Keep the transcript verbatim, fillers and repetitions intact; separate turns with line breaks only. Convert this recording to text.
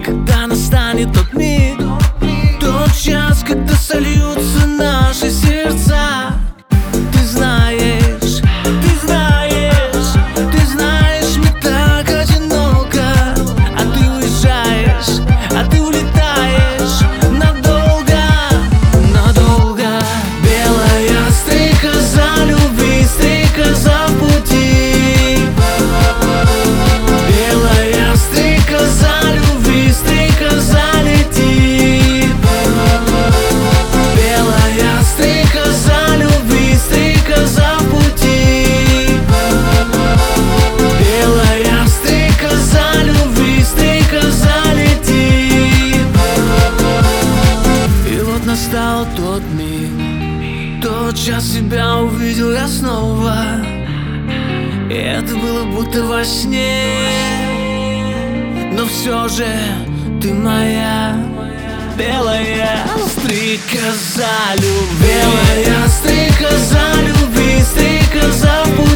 когда настанет тот миг, тот час, когда сольются наши сердца. Ты знаешь, ты знаешь, ты знаешь, мне так одиноко. А ты уезжаешь, а ты улетаешь надолго, надолго. Белая стрекоза любви, стрекоза в пути. Белая стрекоза любви, стрекоза летит. Белая стрекоза любви, стрекоза в пути. Белая стрекоза любви, стрекоза летит. И вот настал тот миг, тот час себя увидел я снова. И это было будто во сне, но все же ты моя белая стрекоза любви. Белая стрекоза любви, стрекоза в пути.